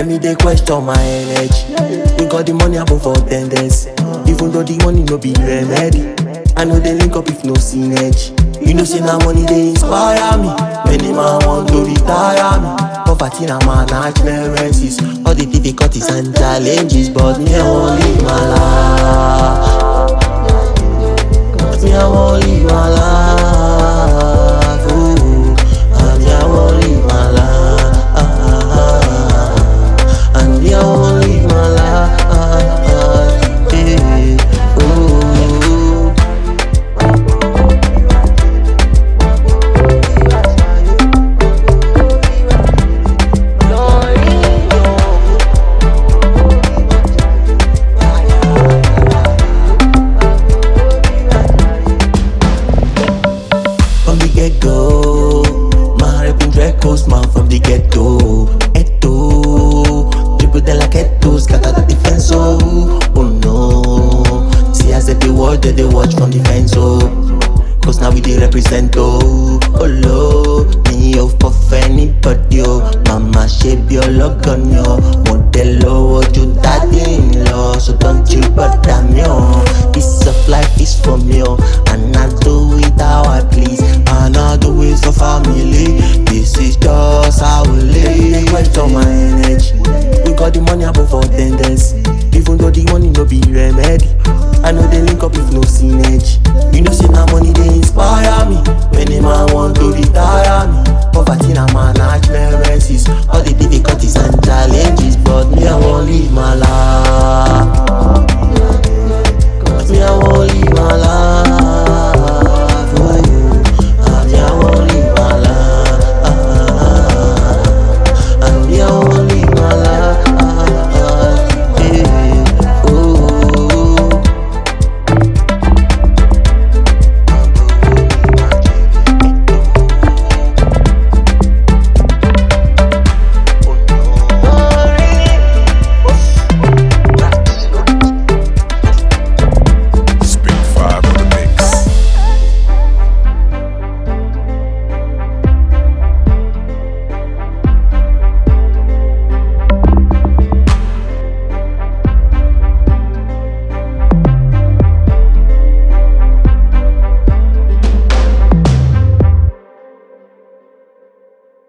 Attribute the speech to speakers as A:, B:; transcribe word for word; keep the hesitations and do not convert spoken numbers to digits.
A: Let me dey question my energy. We got the money above all tendency. Even though the money no be remedy, I know they link up if no synergy. You know say na money they inspire me. Many man want to retire me. Poverty na my experiences. All the difficulties and challenges, but me I won't live my life. Me I won't live my life. Ooh, and me I won't live my life. And me I won't live my life. Yeah. Ooh. From the get-go, my rap and Draco's man from the ghetto. Eto, triple de la ghetto, scatter the defense, oh, oh no. See as they dey watch, they dey watch from the fence, oh. Cause now we dey represent, oh, oh lo. Me yo for anybody, oh. Mama shape your look on yo. Modelo, what you daddy in law. So don't you bother me, oh. Piece of life is from you, and I do it how I please. And I do it for family. This is just how we live. Question my energy. We got the money above all tendency. Even though the money no be remedy, I know they link up if no synergy. You know